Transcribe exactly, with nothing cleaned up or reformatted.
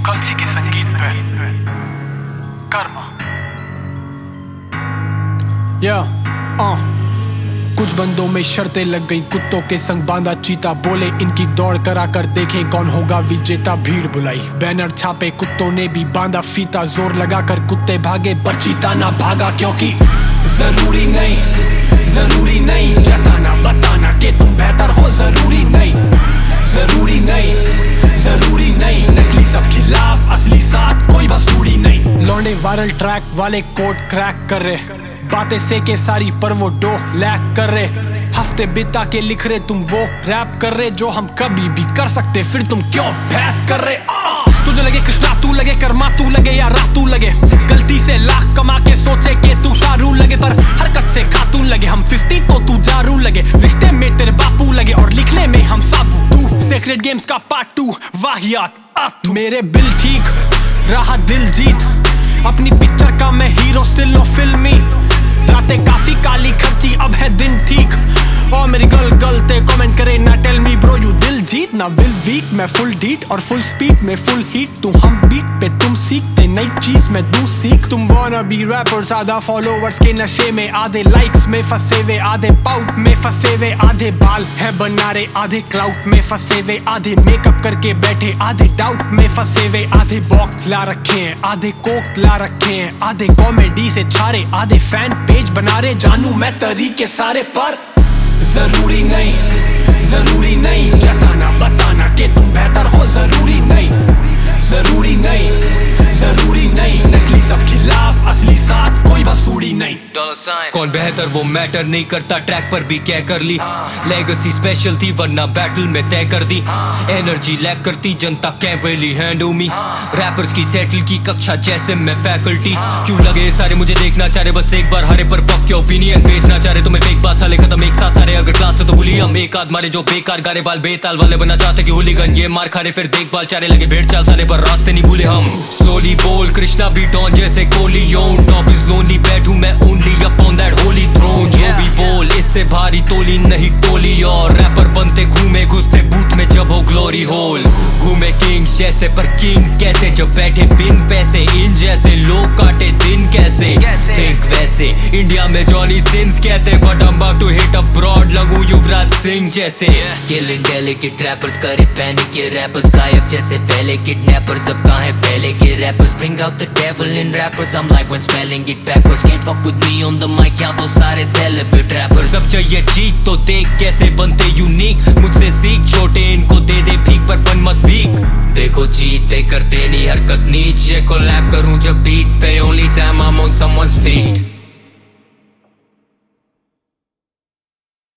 कल्सी के संगीत पे कर्मा। या yeah, uh. कुछ बंदों में शर्तें लग गई, कुत्तों के संग बांधा चीता, बोले इनकी दौड़ करा कर देखे कौन होगा विजेता। भीड़ बुलाई, बैनर छापे, कुत्तों ने भी बांधा फीता, जोर लगा कर कुत्ते भागे पर चीता ना भागा। क्योंकि जरूरी नहीं, जरूरी नहीं जताना बताना कि तुम बेहतर हो, जरूरी नहीं, जरूरी नहीं, जरूरी नहीं। नकली सब खिलाफ, असली साथ कोई बसूड़ी नहीं। लौंडे वायरल ट्रैक वाले कोड क्रैक कर रहे, बातें से के सारी पर वो डो लैक कर रहे। हफ्ते बिता के लिख रहे तुम वो रैप कर रहे जो हम कभी भी कर सकते, फिर तुम क्यों बहस कर रहे। आ! तुझे लगे कृष्णा तू लगे कर्मा तू लगे या राह तू लगे, गलती से लाख कमा के सोचे कि तू शाहरुख लगे, पर हरकत से खातून लगे। हम फिफ्टी तो तू जारू लगे, रिश्ते में तेरे बापू लगे और लिखने में हम साबू। तू सेक्रेट गेम्स का पार्ट टू वाहियात। मेरे बिल ठीक रहा दिल जीत, अपनी पिक्चर का मैं हीरो स्टिल फिल्मी। रातें काफी काली खर्ची, अब है दिन ठीक। और मेरी गर्ल गलते कमेंट करे ना टेल मी ब्रो यू दिल जीत ना विल वीक। मैं फुल डीट और फुल स्पीड में फुल हीट, तू हम बीट पे तुम सीखते नई चीज मैं दूं सीख। तुम वाना बी रैपर, ज्यादा फॉलोवर्स के नशे में, आधे लाइक्स में फंसे हुए, आधे पाउट में फंसे हुए, आधे बाल है बनारे, आधे क्लाउड में फंसे हुए, आधे मेकअप करके बैठे, आधे डाउट में फंसे हुए, आधे बॉक ला रखे हैं, आधे कोक ला रखे हैं, आधे कॉमेडी से छारे, आधे फैन पेज बना रहे। जानू मैं तरीके सारे पर जरूरी नहीं, जरूरी नहीं जताना बताना कि तुम बेहतर हो, जरूरी नहीं, जरूरी नहीं, जरूरी नहीं। नकली सब खिलाफ, असली साथ कोई बसूड़ी नहीं। कौन बेहतर वो मैटर नहीं करता, ट्रैक पर भी क्या कर ली। लेगेसी स्पेशल थी वरना बैटल में तय कर दी। एनर्जी लैक करती जनता can't really handle me. Rappers की सेटल की कक्षा जैसे मैं फैकल्टी। क्यों लगे सारे मुझे देखना चाह रहे, बस एक बार हरे पर फक के ओपिनियन बेचना चाह रहे। तुम्हें फेक बात साले खत्म एक साथ सारे, अगर क्लास से तो भूली हम। एक आध मारे जो बेकार गारे बाल बेताल वाले बना चाहते कि होलीगन, ये मार खारे फिर देखभाल चारे लगे भेड़ चाल साले, पर रास्ते नहीं भूले हम। स्लोली बोल कृष्णा भी डॉन जैसे Corleone, top is lonely बैठू मैं only upon that holy throne. जो भी बोल इससे भारी तोली नहीं टोली, और रैपर बनते घूमे घुसते बूथ में जब हो ग्लोरी होल। घूमे किंग्स जैसे पर किंग्स कैसे, जब बैठे बिन पैसे इन जैसे, लोग काटे दिन कैसे थिंक वैसे। इंडिया में जॉनी सिंस कहते but I'm about to hit abroad, लगूं युवराज सिंह जैसे। Killing delicate rappers करे पैनिक, ये rappers गायब जैसे फैले। Kidnappers अब कहाँ है पहले के rappers, bring out the devil in rappers, I'm live when spelling it backwards। Can't fuck with me on the mic, यहाँ तो सारे celebrate rappers। सब चाहिए जीत तो देख कैसे बनते यूनिक, मुझसे सीख छोटे इनको दे दे भीख पर बन मत वीक। देखो जीत पे करते नहीं हरकत नीच, ये collab करूं जब beat पे, only time I'm on someone's feet।